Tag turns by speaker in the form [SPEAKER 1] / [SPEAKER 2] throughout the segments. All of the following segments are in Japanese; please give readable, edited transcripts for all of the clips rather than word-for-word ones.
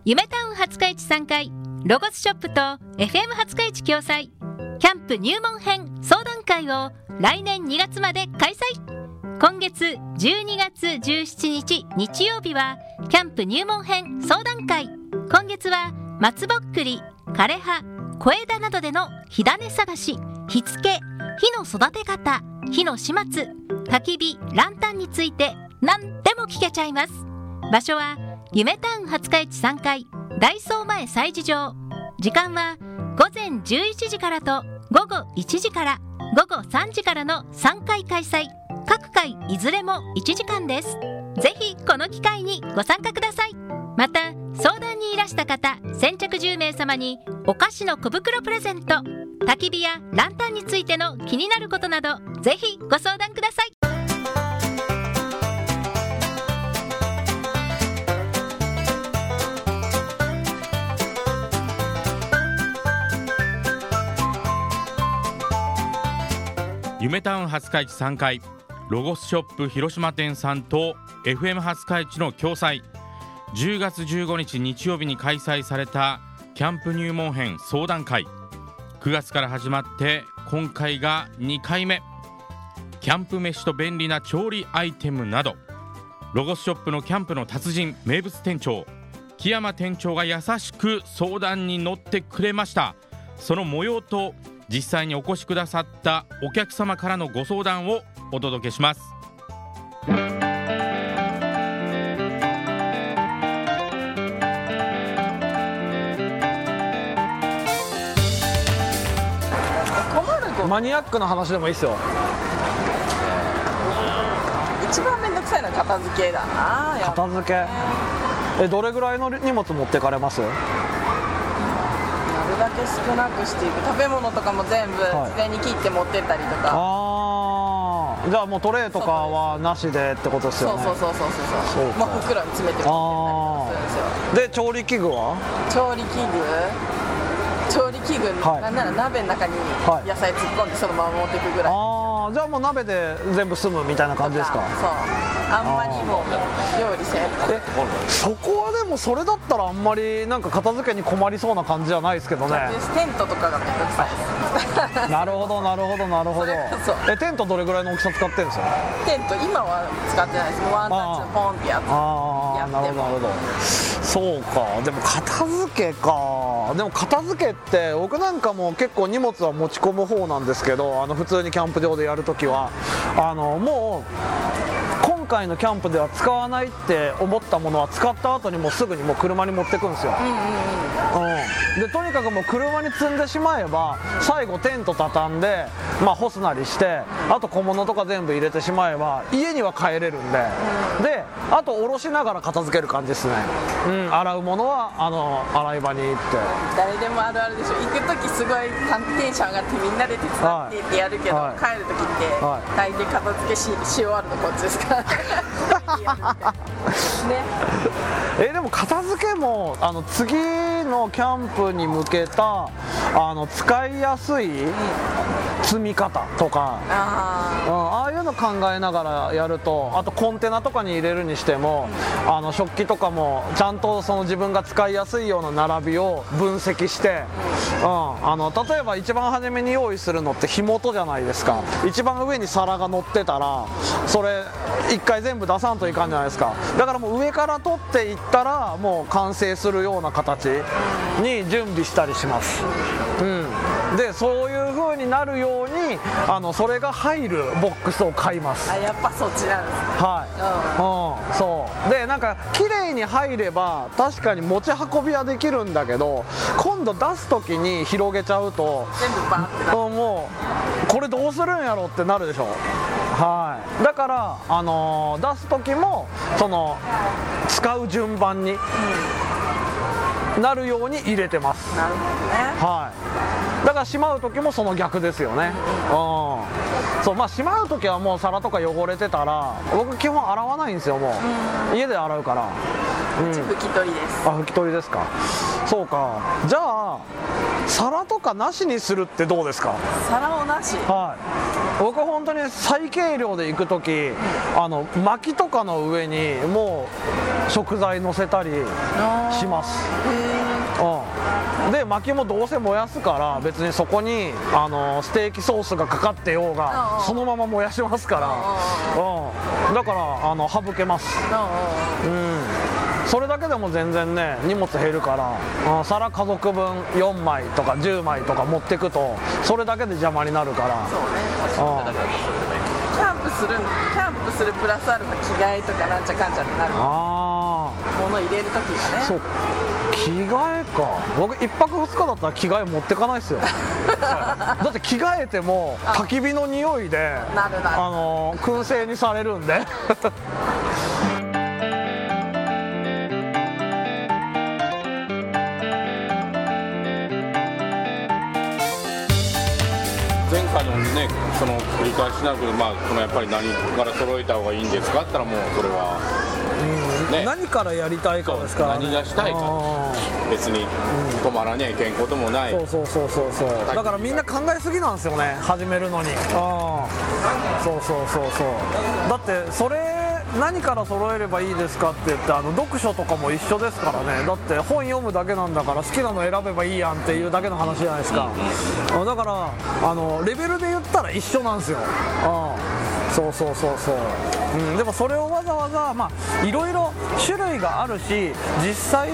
[SPEAKER 1] 夢タウン廿日市3階ロゴスショップと FM 廿日市共催キャンプ入門編相談会を来年2月まで開催。今月12月17日日曜日はキャンプ入門編相談会。今月は松ぼっくり、枯葉、小枝などでの火種探し、火付け、火の育て方、火の始末、焚き火、ランタンについて何でも聞けちゃいます。場所は夢タウン廿日市3階ダイソー前催事場。時間は午前11時からと午後1時から午後3時からの3回開催。各回いずれも1時間です。ぜひこの機会にご参加ください。また相談にいらした方先着10名様にお菓子の小袋プレゼント。焚き火やランタンについての気になることなどぜひご相談ください。
[SPEAKER 2] 夢タウン廿日市3階ロゴスショップ広島店さんと FM 廿日市の共催、10月15日日曜日に開催されたキャンプ入門編相談会。9月から始まって今回が2回目。キャンプ飯と便利な調理アイテムなど、ロゴスショップのキャンプの達人名物店長木山店長が優しく相談に乗ってくれました。その模様と実際にお越しくださったお客様からのご相談をお届けします。
[SPEAKER 3] 困ることマニアックな話でもいいっすよ。
[SPEAKER 4] 一番めんどくさいのは片付けだな。
[SPEAKER 3] 片付け、どれぐらいの荷物持ってかれます？
[SPEAKER 4] なるだけ少なくしていく。食べ物とかも全部事前に切って持ってったりとか、
[SPEAKER 3] じゃあもうトレーとかはなしでってことですよね。
[SPEAKER 4] そうもう袋に詰めて持ってったりとかするんですよ。
[SPEAKER 3] で調理器具は？
[SPEAKER 4] 調理器具、なんなら鍋の中に野菜突っ込んでそのまま持っていくぐらい。
[SPEAKER 3] じゃあもう鍋で全部済むみたいな感じですか？
[SPEAKER 4] そう、あんまりもう料理せん。
[SPEAKER 3] そこはでもそれだったらあんまりなんか片付けに困りそうな感じじゃないですけどね。
[SPEAKER 4] テントとかがめんどくさいです
[SPEAKER 3] なるほどテントどれぐらいの大きさ使ってるんですか？
[SPEAKER 4] テント今は使ってないです。ワンタッチポンってやって
[SPEAKER 3] なるほど。そうか。でも片付けか。でも片付けって僕なんかも結構荷物は持ち込む方なんですけど、普通にキャンプ場でやるときはもう今回のキャンプでは使わないって思ったものは使った後にもうすぐにもう車に持ってくんですよ。でとにかくもう車に積んでしまえば最後テント畳んで、干すなりしてあと小物とか全部入れてしまえば家には帰れるんで、であと下ろしながら片付ける感じですね。洗うものは洗い場に行って。
[SPEAKER 4] 誰でもあるあるでしょ。行く時すごいテンション上がってみんなで手伝ってってやるけど、帰る時って大体片付けし終わるのこっちですから
[SPEAKER 3] でも片付けも次のキャンプに向けた使いやすい積み方とか、ああいうの考えながらやると、あとコンテナとかに入れるにしても食器とかもちゃんとその自分が使いやすいような並びを分析して、例えば一番初めに用意するのって火元じゃないですか。一番上に皿が乗ってたらそれ一回全部出さんといかんじゃないですか。だからもう上から取っていったらもう完成するような形に準備したりします。でそういう風になるようにそれが入るボックスを買います。
[SPEAKER 4] やっぱそっちなんですね。
[SPEAKER 3] そうでなんか綺麗に入れば確かに持ち運びはできるんだけど、今度出す時に広げちゃうと
[SPEAKER 4] 全部バーってなる。
[SPEAKER 3] もうこれどうするんやろってなるでしょ。だから、出す時もその使う順番になるように入れてます。
[SPEAKER 4] なるほどね。
[SPEAKER 3] だからしまう時もその逆ですよね。しまう時はもう皿とか汚れてたら僕基本洗わないんですよ。もう家で洗うから。
[SPEAKER 4] うち拭き取りです。
[SPEAKER 3] あ、拭き取りですか。そうか。じゃあ皿とかなしにするってどうですか？
[SPEAKER 4] 皿をなし。
[SPEAKER 3] はい。僕本当に最軽量で行く時、薪とかの上にもう食材乗せたりします。で薪もどうせ燃やすから別にそこにステーキソースがかかってようがそのまま燃やしますから、だから省けます。それだけでも全然ね荷物減るから、皿家族分4枚とか10枚とか持ってくとそれだけで邪魔になるから。そうね。
[SPEAKER 4] キャンプするプラスアルファ着替えとかなんちゃかんちゃってなる。物入れる時がね。そう、
[SPEAKER 3] 着替えか。僕1泊2日だったら着替え持ってかないですよだって着替えても焚き火の匂いで燻製にされるんで
[SPEAKER 2] 前回のね、その繰り返しになるけど、そのやっぱり何から揃えた方がいいんですかって言ったらもうそれは、ね、
[SPEAKER 3] 何からやりたいかですからね。
[SPEAKER 2] 何がしたいか、別に止まらにゃいけんこともない。
[SPEAKER 3] そうだからみんな考えすぎなんですよね、始めるのに。そうだってそれ何から揃えればいいですかって言って読書とかも一緒ですからね。だって本読むだけなんだから好きなの選べばいいやんっていうだけの話じゃないですか。だからレベルで言ったら一緒なんですよ。そうでもそれをわざわざいろいろ種類があるし、実際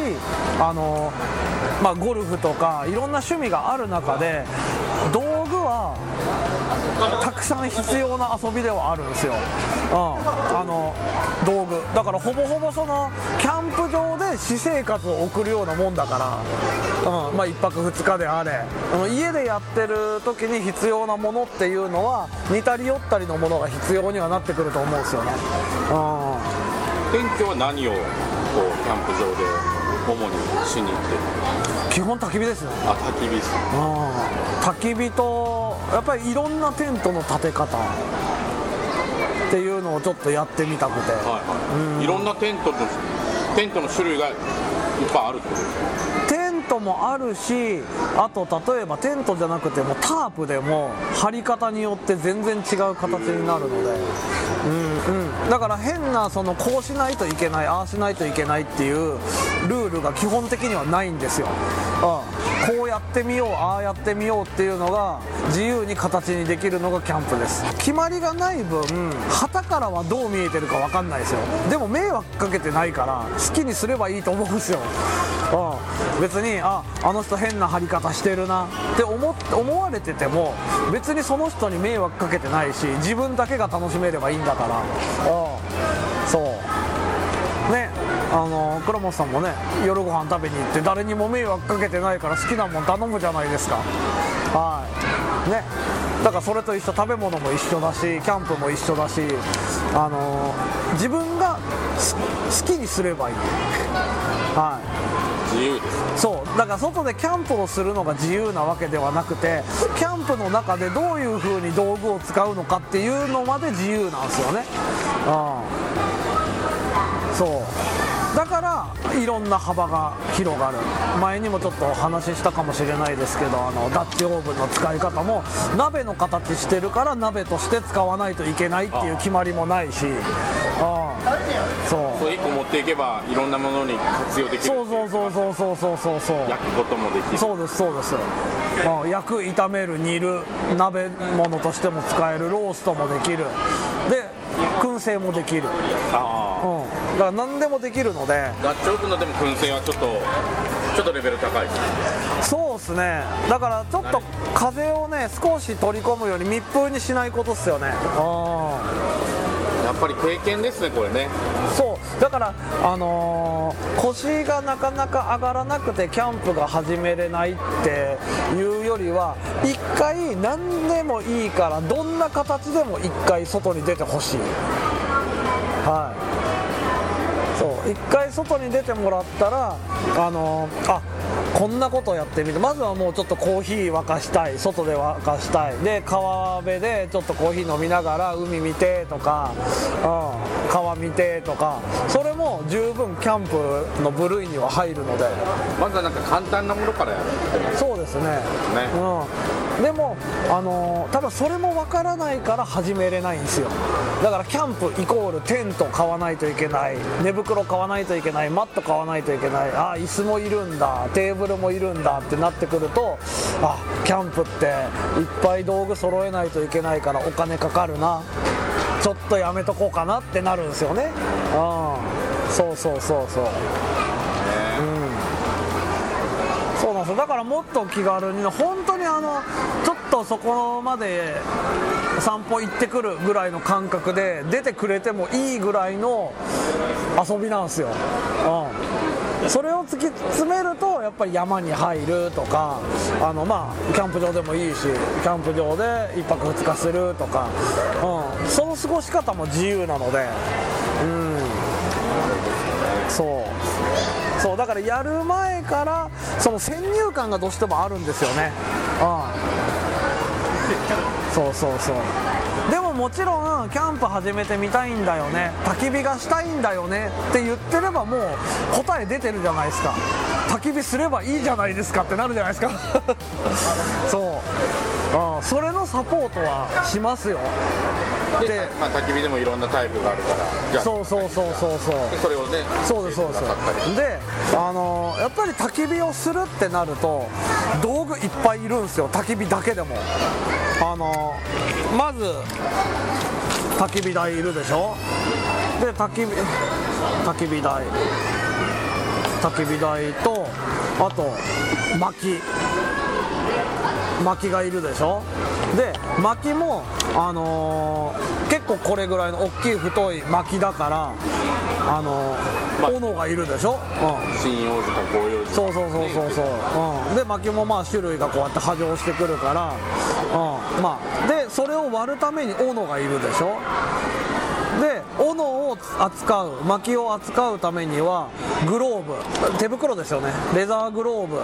[SPEAKER 3] ゴルフとかいろんな趣味がある中で道具はたくさん必要な遊びではあるんですよ。道具だからほぼほぼそのキャンプ場で私生活を送るようなもんだから、1泊2日であれ家でやってる時に必要なものっていうのは似たり寄ったりのものが必要にはなってくると思うんですよね。
[SPEAKER 2] 店長は何をこうキャンプ場で主にしに行ってる？
[SPEAKER 3] 基本焚き火ですね。
[SPEAKER 2] 焚き火です。
[SPEAKER 3] 焚き火とやっぱりいろんなテントの立て方っていうのをちょっとやってみたくて、
[SPEAKER 2] いろんなテントの種類がいっぱいあるってことですか？
[SPEAKER 3] テントもあるし、あと例えばテントじゃなくてもタープでも張り方によって全然違う形になるので、だから変なこうしないといけないああしないといけないっていうルールが基本的にはないんですよ。こうやってみようああやってみようっていうのが自由に形にできるのがキャンプです。決まりがない分旗からはどう見えてるか分かんないですよ。でも迷惑かけてないから好きにすればいいと思うんですよ。別にあの人変な張り方してるなって思われてても別にその人に迷惑かけてないし自分だけが楽しめればいいんだから。そうね、倉本さんもね夜ご飯食べに行って誰にも迷惑かけてないから好きなもん頼むじゃないですか。ね、だからそれと一緒、食べ物も一緒だしキャンプも一緒だし、自分が好きにすればいい。
[SPEAKER 2] 自由です。
[SPEAKER 3] そうだから外でキャンプをするのが自由なわけではなくて、キャンプの中でどういう風に道具を使うのかっていうのまで自由なんですよね。そうだからいろんな幅が広がる。前にもちょっとお話ししたかもしれないですけどダッチオーブンの使い方も鍋の形してるから鍋として使わないといけないっていう決まりもないし、
[SPEAKER 2] そう1個持っていけばいろんなものに活用できる。
[SPEAKER 3] そう
[SPEAKER 2] 焼くこともできる。
[SPEAKER 3] そうです焼く、炒める、煮る、鍋物としても使える、ローストもできる、で燻製もできる。だから何でもできるので。
[SPEAKER 2] ダッチオーブンのでも燻製はちょっとレベル高い。
[SPEAKER 3] そうですね。だからちょっと風をね少し取り込むように密封にしないことっすよね。
[SPEAKER 2] やっぱり経験ですねこれね。
[SPEAKER 3] そうだから腰がなかなか上がらなくてキャンプが始めれないっていうよりは一回何でもいいからどんな形でも一回外に出てほしい。そう一回外に出てもらったらこんなことをやってみて、まずはもうちょっとコーヒー沸かしたい、外で沸かしたいで、川辺でちょっとコーヒー飲みながら海見てとか、川見てとか、それも十分キャンプの部類には入るので、
[SPEAKER 2] まずはなんか簡単なものからやるって。
[SPEAKER 3] そうですね、でも多分それもわからないから始めれないんですよ。だからキャンプイコールテント買わないといけない、寝袋買わないといけない、マット買わないといけない、椅子もいるんだ、テーブルもいるんだってなってくると、キャンプっていっぱい道具揃えないといけないからお金かかるな、ちょっとやめとこうかなってなるんですよね。そうそうそうそう、そうなんですよ。だからもっと気軽に、本当にちょっとそこまで散歩行ってくるぐらいの感覚で出てくれてもいいぐらいの遊びなんですよ。それを突き詰めるとやっぱり山に入るとか、キャンプ場でもいいし、キャンプ場で1泊2日するとか、その過ごし方も自由なので、そうだからやる前からその先入観がどうしてもあるんですよね。そうでももちろんキャンプ始めてみたいんだよね、焚き火がしたいんだよねって言ってればもう答え出てるじゃないですか。焚き火すればいいじゃないですかってなるじゃないですかそれのサポートはしますよ。
[SPEAKER 2] で、焚き火でもいろんなタイプがあるから、
[SPEAKER 3] そうそれをね、そうですで、やっぱり焚き火をするってなると道具いっぱいいるんですよ、焚き火だけでも。まず焚き火台いるでしょ。で焚き火台と、あと薪がいるでしょ。で薪も結構これぐらいの大きい太い薪だから斧がいるでしょ。
[SPEAKER 2] 針葉樹か広葉樹、
[SPEAKER 3] そうで薪も種類がこうやって波状してくるから、でそれを割るために斧がいるでしょ。で斧を扱う、薪を扱うためにはグローブ、手袋ですよね、レザーグローブ、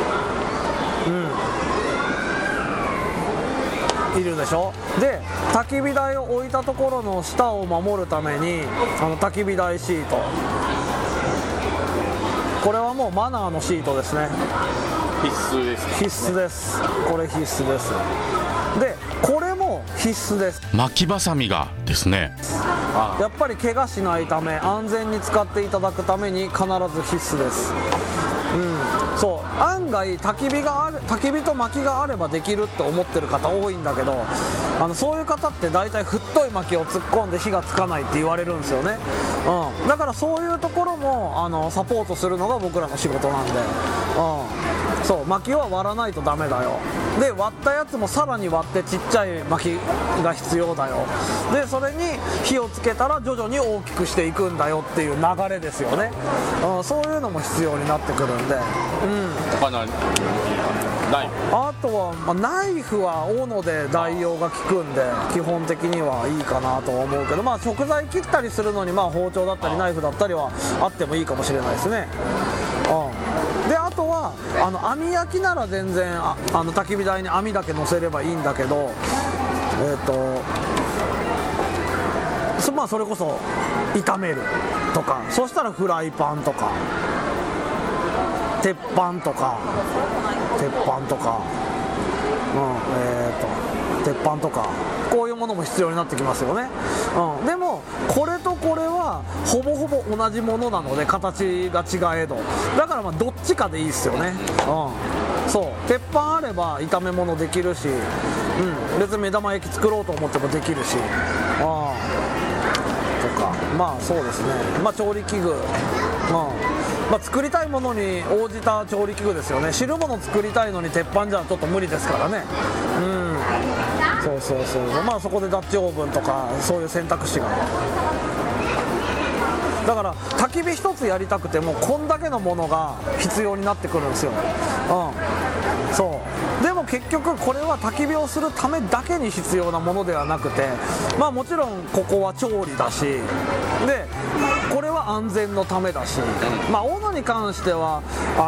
[SPEAKER 3] いるでしょ。で焚き火台を置いたところの下を守るために焚き火台シート、これはもうマナーのシートですね。
[SPEAKER 2] 必須です。
[SPEAKER 3] これ必須です。でこれも必須です。
[SPEAKER 2] 巻きばさみがですね、
[SPEAKER 3] やっぱり怪我しないため、安全に使っていただくために必ず必須です。そう案外焚き火と薪があればできるって思ってる方多いんだけど、そういう方って大体太い薪を突っ込んで火がつかないって言われるんですよね。だからそういうところもサポートするのが僕らの仕事なんで、そう薪は割らないとダメだよ。で割ったやつもさらに割ってちっちゃい薪が必要だよ。でそれに火をつけたら徐々に大きくしていくんだよっていう流れですよね。そういうのも必要になってくるんで、あとは、ナイフは斧で代用が効くんで基本的にはいいかなと思うけど、食材切ったりするのに包丁だったりナイフだったりはあってもいいかもしれないですね。であとは網焼きなら全然焚き火台に網だけ乗せればいいんだけど、それこそ炒めるとか、そしたらフライパンとか鉄板とか、こういうものも必要になってきますよね。でもこれとこれはほぼほぼ同じものなので、形が違えど、だからどっちかでいいですよね。そう鉄板あれば炒め物できるし、別に目玉焼き作ろうと思ってもできるし、とかそうですね。調理器具、作りたいものに応じた調理器具ですよね。汁物作りたいのに鉄板じゃちょっと無理ですからね。そこでダッチオーブンとかそういう選択肢が、だから焚き火一つやりたくてもこんだけのものが必要になってくるんですよ。でも結局これは焚き火をするためだけに必要なものではなくて、もちろんここは調理だし、でこれは安全のためだし、まあ斧に関しては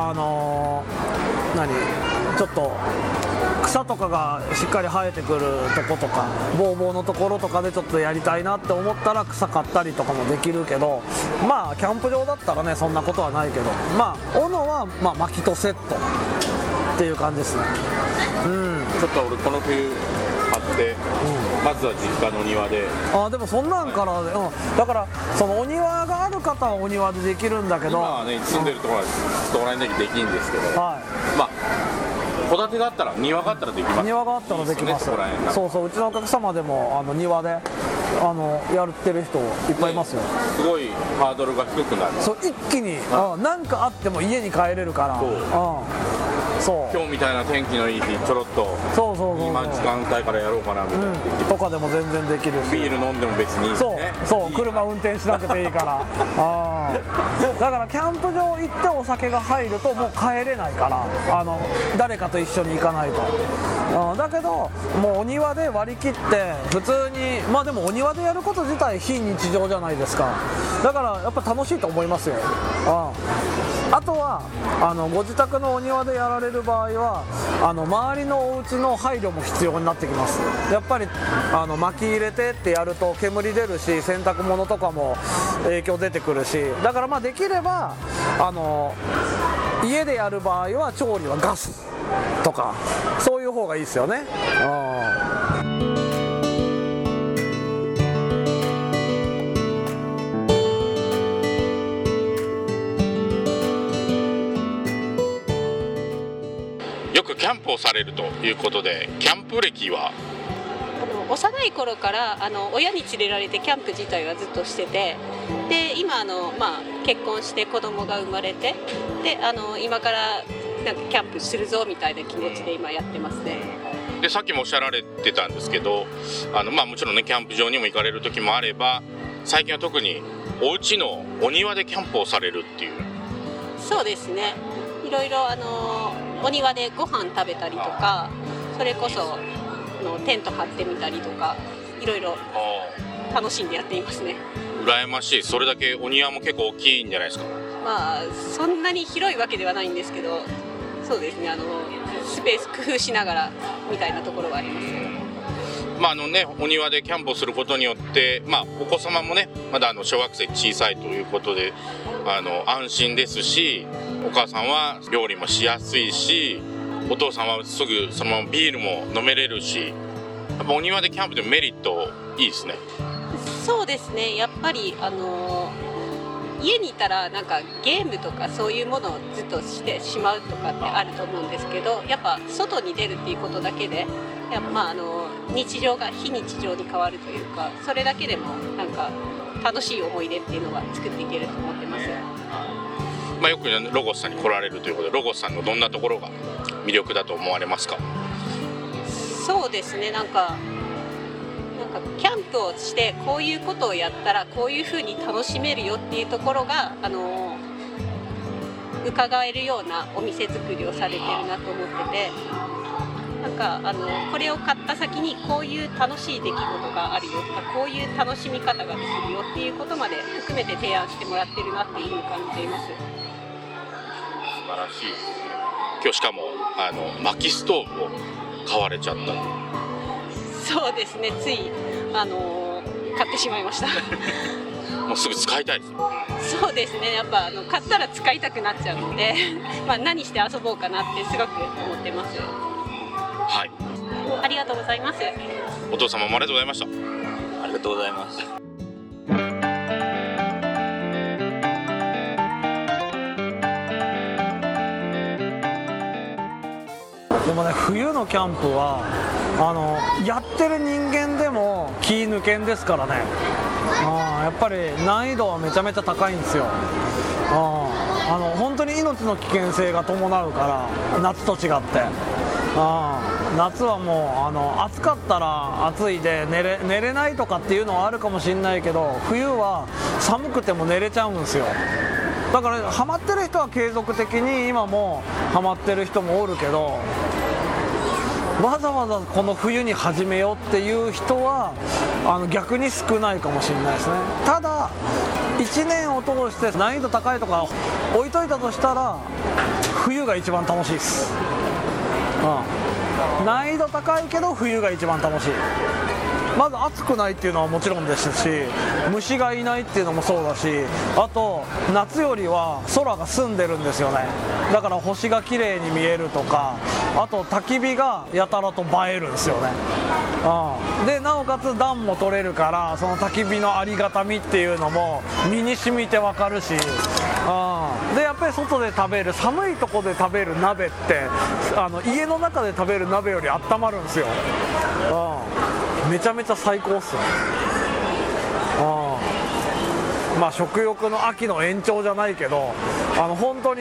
[SPEAKER 3] ちょっと草とかがしっかり生えてくるとことかボーボーのところとかでちょっとやりたいなって思ったら草刈ったりとかもできるけど、まあキャンプ場だったらねそんなことはないけど、まあ斧はまあ薪とセットっていう感じですね。
[SPEAKER 2] ちょっと俺この冬買って、まずは実家の庭で。
[SPEAKER 3] でもそんなんから、だからそのお庭がある方はお庭でできるんだけど、
[SPEAKER 2] 今はね住んでるところはそこら辺でできるんですけど、まあ戸建てがあったら庭があったらできます。
[SPEAKER 3] 庭があったらできます。そうそう、うちのお客様でも庭でやってる人いっぱいいますよ。
[SPEAKER 2] すごいハードルが低くなる。
[SPEAKER 3] そう一気に何かあっても家に帰れるから。そう
[SPEAKER 2] 今日みたいな天気のいい日ちょろっと今時間帯からやろうかなみたいな、
[SPEAKER 3] とかでも全然できるし、
[SPEAKER 2] ビール飲んでも別にいいですね。
[SPEAKER 3] そう車運転しなくていいからだからキャンプ場行ってお酒が入るともう帰れないから、誰かと一緒に行かないと。だけどもうお庭で割り切って普通に、まあでもお庭でやること自体非日常じゃないですか。だからやっぱ楽しいと思いますよ。あとはご自宅のお庭でやられる場合は周りのお家の配慮も必要になってきます。やっぱり薪入れてってやると煙出るし、洗濯物とかも影響出てくるし、だからまあできれば家でやる場合は調理はガスとかそういう方がいいですよね。
[SPEAKER 2] よくキャンプをされるということで、キャンプ歴は
[SPEAKER 5] 幼い頃から親に連れられてキャンプ自体はずっとしてて、で今結婚して子供が生まれて、で今からなんかキャンプするぞみたいな気持ちで今やってますね。
[SPEAKER 2] でさっきもおっしゃられてたんですけど、もちろんねキャンプ場にも行かれる時もあれば、最近は特にお家のお庭でキャンプをされるっていう。
[SPEAKER 5] そうですね、いろいろお庭でご飯食べたりとか、それこそテント張ってみたりとか、いろいろ楽しんでやっていますね。
[SPEAKER 2] 羨ましい。それだけお庭も結構大きいんじゃないですか。ま
[SPEAKER 5] あそんなに広いわけではないんですけど、そうですね、スペース工夫しながらみたいなところはありますね。
[SPEAKER 2] お庭でキャンプをすることによって、お子様もねまだ小学生小さいということで安心ですし、お母さんは料理もしやすいし、お父さんはすぐそのままビールも飲めれるし、やっぱお庭でキャンプでメリットいいですね。
[SPEAKER 5] そうですね、やっぱり家にいたらなんかゲームとかそういうものをずっとしてしまうとかってあると思うんですけど、やっぱ外に出るっていうことだけでやっぱ日常が非日常に変わるというか、それだけでもなんか楽しい思い出っていうのは作っていけると思ってます。
[SPEAKER 2] よくロゴスさんに来られるということで、ロゴスさんのどんなところが魅力だと思われますか？
[SPEAKER 5] そうですね、なんかキャンプをしてこういうことをやったらこういうふうに楽しめるよっていうところが伺えるようなお店作りをされてるなと思ってて、なんかこれを買った先にこういう楽しい出来事があるよとか、こういう楽しみ方ができるよっていうことまで含めて提案してもらってるなっていうふうに感じています。
[SPEAKER 2] 素晴らしい。今日しかも薪ストーブを買われちゃった。
[SPEAKER 5] そうですね、つい買ってしまいました
[SPEAKER 2] もうすぐ使いたいです。
[SPEAKER 5] そうですね、やっぱ買ったら使いたくなっちゃうので何して遊ぼうかなってすごく思ってます。
[SPEAKER 2] はい、
[SPEAKER 5] ありがとうございます。
[SPEAKER 2] お父様もありがとうございました。
[SPEAKER 6] ありがとうございます。
[SPEAKER 3] でもね、冬のキャンプはやってる人間でも気抜けんですからね。やっぱり難易度はめちゃめちゃ高いんですよ。本当に命の危険性が伴うから、夏と違って。夏はもう暑かったら暑いで寝れないとかっていうのはあるかもしれないけど、冬は寒くても寝れちゃうんですよ。だからハマってる人は継続的に今もハマってる人もおるけど、 わざわざこの冬に始めようっていう人は逆に少ないかもしれないですね。ただ1年を通して難易度高いとか置いといたとしたら冬が一番楽しいです、難易度高いけど冬が一番楽しい。まず暑くないっていうのはもちろんですし、虫がいないっていうのもそうだし、あと夏よりは空が澄んでるんですよね。だから星が綺麗に見えるとか、あと焚き火がやたらと映えるんですよね、でなおかつ暖も取れるから、その焚き火のありがたみっていうのも身に染みてわかるし、でやっぱり外で食べる、寒いとこで食べる鍋って家の中で食べる鍋より温まるんですよ、めちゃめちゃ最高っすね。まあ食欲の秋の延長じゃないけど、本当に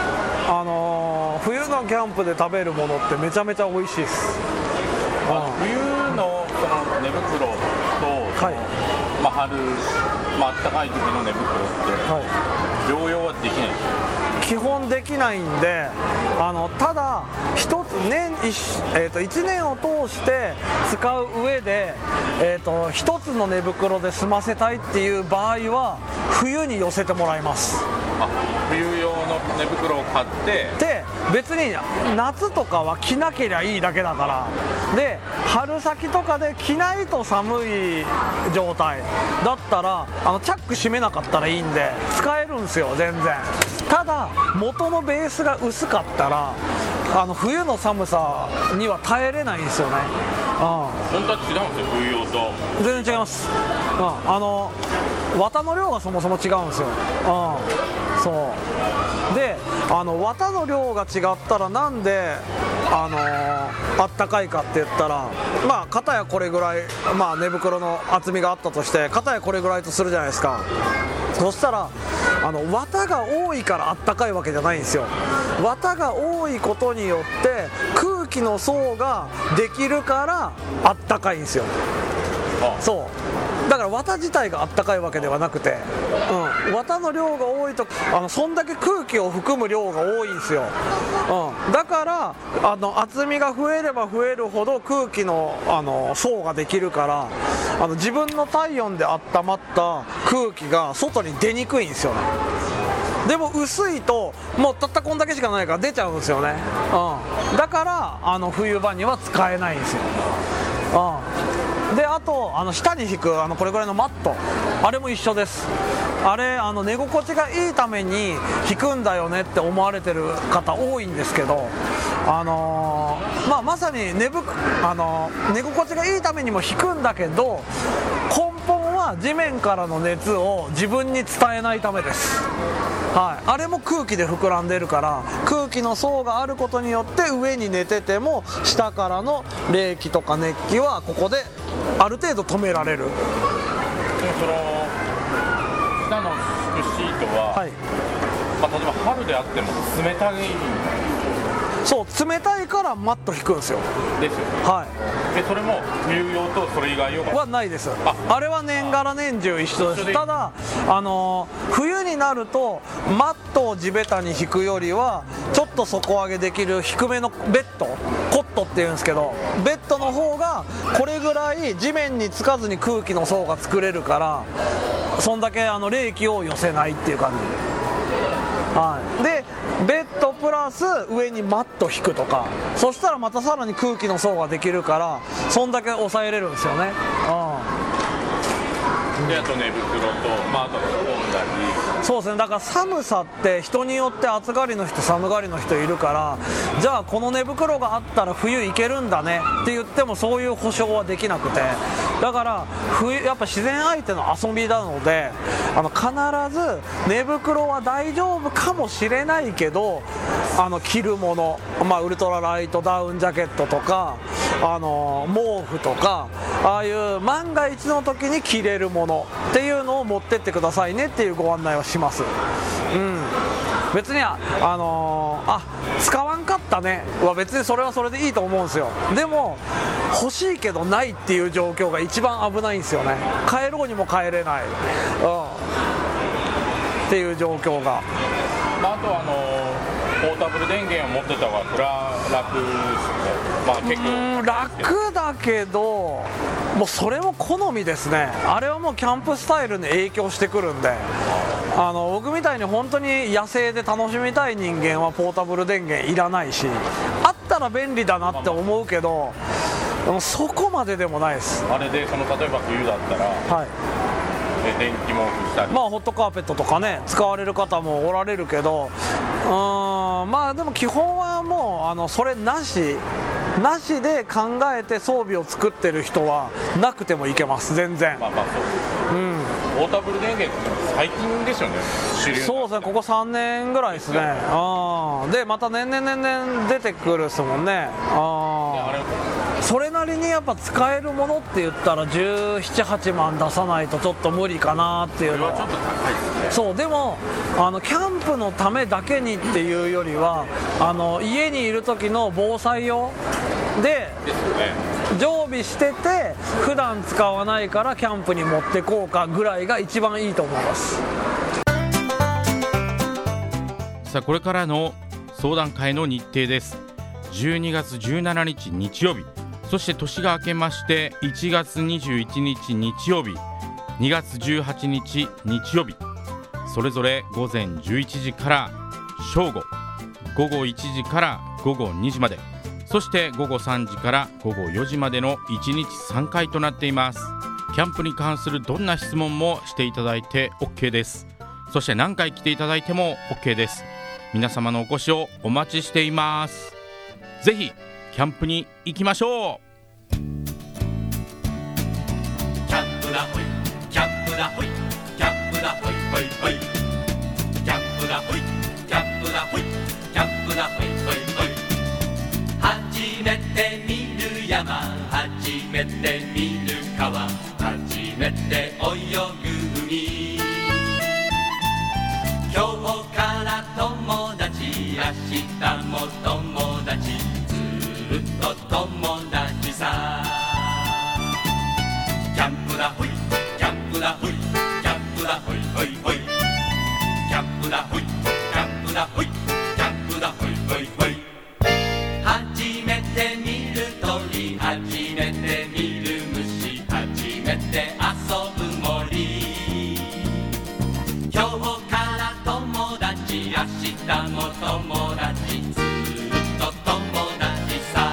[SPEAKER 3] 冬のキャンプで食べるものってめちゃめちゃ美味しいです。
[SPEAKER 2] 冬のその寝袋と、
[SPEAKER 3] はい、
[SPEAKER 2] 春、あったかい時の寝袋って、はい、療養はできないですか？
[SPEAKER 3] 基本できないんで、ただ1年を通して使う上で、1つの寝袋で済ませたいっていう場合は冬に寄せてもらいます。
[SPEAKER 2] 冬用の寝袋を買って
[SPEAKER 3] で、別に夏とかは着なけりゃいいだけだから、で春先とかで着ないと寒い状態だったらチャック閉めなかったらいいんで使えるんですよ全然。ただ元のベースが薄かったら冬の寒さには耐えれないんですよね。
[SPEAKER 2] 本当は違うんですよ、冬用と。
[SPEAKER 3] 全然違います。綿の量がそもそも違うんですよ。そうで綿の量が違ったらなんであったかいかって言ったら、片やこれぐらい、寝袋の厚みがあったとして片やこれぐらいとするじゃないですか。そしたら綿が多いからあったかいわけじゃないんですよ。綿が多いことによって空気の層ができるからあったかいんですよ。そうだから綿自体があったかいわけではなくて、綿の量が多いとそんだけ空気を含む量が多いんですよ、だから厚みが増えれば増えるほど空気の層ができるから自分の体温で温まった空気が外に出にくいんですよね。でも薄いともうたったこんだけしかないから出ちゃうんですよね、だから冬場には使えないんですよ。であと下に引くこれぐらいのマット、あれも一緒です。あれ寝心地がいいために引くんだよねって思われてる方多いんですけど、まさに寝心地がいいためにも引くんだけど、根本は地面からの熱を自分に伝えないためです。あれも空気で膨らんでるから、空気の層があることによって上に寝てても下からの冷気とか熱気はここである程度止められる。でも
[SPEAKER 2] その下のシートは、例えば春であっても冷たい。
[SPEAKER 3] そう冷たいからマット引くんですよ。
[SPEAKER 2] ですよね。それも冬用とそれ以外用は
[SPEAKER 3] ないです。あれは年がら年中一緒です。ただ冬になるとマットを地べたに引くよりはちょっと底上げできる低めのベッド、コットっていうんですけど、ベッドの方がこれぐらい地面につかずに空気の層が作れるから、そんだけ冷気を寄せないっていう感じで、ベッドプラス上にマット引くとか、そしたらまたさらに空気の層ができるから、そんだけ抑えれるんですよね。
[SPEAKER 2] であと寝袋と、あと布団だり。
[SPEAKER 3] そうですね。だから寒さって人によって暑がりの人寒がりの人いるから、じゃあこの寝袋があったら冬いけるんだねって言ってもそういう保証はできなくて、だから冬やっぱ自然相手の遊びなので必ず寝袋は大丈夫かもしれないけど着るもの、ウルトラライトダウンジャケットとか毛布とか、ああいう万が一の時に着れるものっていうのを持ってってくださいねっていうご案内をします。別に使わんかったねは別にそれはそれでいいと思うんですよ。でも欲しいけどないっていう状況が一番危ないんですよね。帰ろうにも帰れない、っていう状況が、
[SPEAKER 2] あとポータブル電源を持ってた方が楽ですね。まあ結構
[SPEAKER 3] 楽だけど、もうそれも好みですね。あれはもうキャンプスタイルに影響してくるんで、僕みたいに本当に野生で楽しみたい人間はポータブル電源いらないし、あったら便利だなって思うけど、でもそこまででもないです。
[SPEAKER 2] あれで例えば冬だったら、はい、電気毛布したり、
[SPEAKER 3] まあホットカーペットとかね使われる方もおられるけど、まあでも基本はもうそれなしで考えて装備を作ってる人はなくてもいけます、全然。
[SPEAKER 2] まあそうです。ポータブル電源って最近ですよね、主流。
[SPEAKER 3] そうですね、ここ3年ぐらいですね。でまた年々出てくるですもんね。それなりにやっぱ使えるものって言ったら17、8万出さないとちょっと無理かなっていうのは。
[SPEAKER 2] ちょっと高いですね。そう
[SPEAKER 3] でもキャンプのためだけにっていうよりは家にいる時の防災用で常備してて、普段使わないからキャンプに持ってこうかぐらいが一番いいと思います。
[SPEAKER 2] さあこれからの相談会の日程です。12月17日日曜日、そして年が明けまして1月21日日曜日、2月18日日曜日、それぞれ午前11時から正午、午後1時から午後2時まで、そして午後3時から午後4時までの1日3回となっています。キャンプに関するどんな質問もしていただいて OK です。そして何回来ていただいても OK です。皆様のお越しをお待ちしています。ぜひキャンプに行きましょう。
[SPEAKER 7] キャンプだほい、キャンプだほい、キャンプだほいほいほい、キャンプだほい、キャンプだほい、キャンプだほいほいほい。初めて見る山、初めて見る川、初めて泳ぐ海。今日から友達、明日も友達、ずっと友達さ。キャンプだほい、キャンプだほい、キャンプだほいほいほい、キャンプだほい、キャンプだほい、キャンプだほいほいほい。初めて見る鳥、初めて見る虫、初めて遊ぶ森。今日から友達、明日も友達、ずっと友達さ。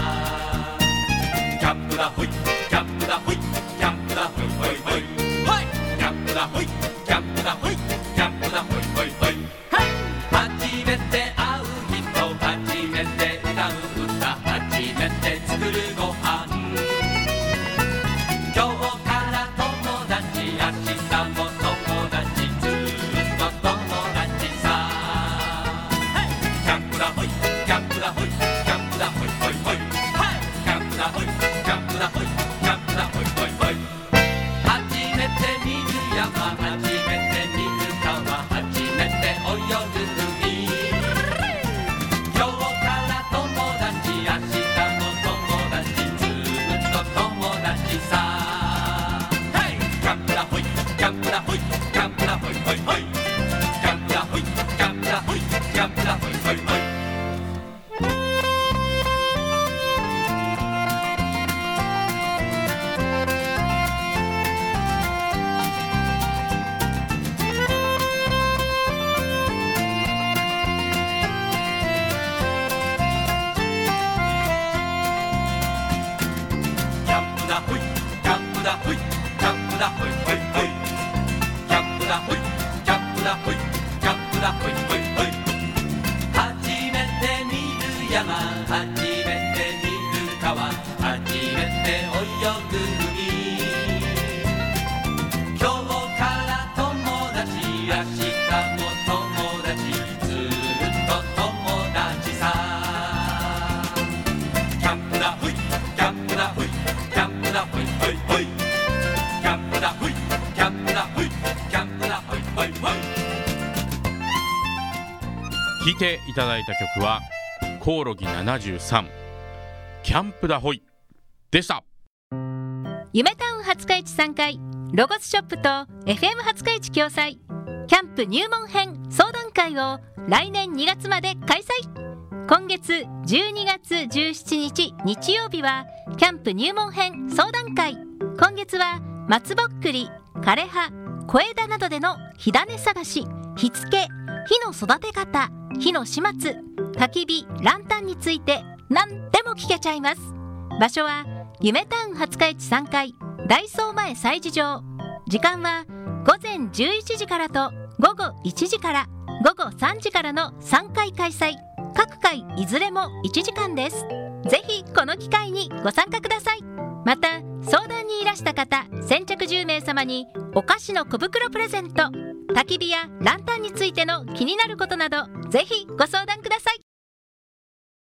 [SPEAKER 7] キャンプだほい、キャンプだほい、キャンプだほいほいほい、キャンプだほい、キャンプだほい、キャンプだほいほいほい。初めて会う人、初めて歌う歌、初めて作るご飯。今日から友達、明日も友達、ずっと友達さ。キャンプだほい、キャンプだほい、キャンプだほいほいほい、キャンプだほい、キャンプだほい、キャンプだほいほいほい。初めて見る山、初めて見る川、初めて泳ぐ海。今日から友達、明日も友達、ずっと友達さ。キャンプだほい、キャンプだほい、キャンプだほいほいほい、キャンプだほい、キャンプだほい、キャンプだほいほいほい。キャンプだほい、キャンプだほい、キャンプだほいほいほい、キャンプだほい、キャンプだほい、キャンプだほいほいほい。初めて見る山、初めて見る川、初めて泳ぐ海。今日から友達、明日も友達、ずっと友達さ。キャンプだほい、キャンプだほい、キャンプだほいほいほい、キャンプだほい、キャンプだほい、キャンプだほいほいほい。
[SPEAKER 2] 聴いていただいた曲はコオロギ73、キャンプだほいでした。
[SPEAKER 1] 夢タウン廿日市3階ロゴスショップと FM 廿日市共催キャンプ入門編相談会会を来年2月まで開催。今月12月17日日曜日はキャンプ入門編相談会。今月は松ぼっくり、枯葉、小枝などでの火種探し、火付け、火の育て方、火の始末、焚き火、ランタンについて何でも聞けちゃいます。場所は夢タウン廿日市3階ダイソー前催事場。時間は午前11時からと午後1時から午後3時からの3回開催。各回いずれも1時間です。ぜひこの機会にご参加ください。また相談にいらした方先着10名様にお菓子の小袋プレゼント。焚き火やランタンについての気になることなどぜひご相談ください。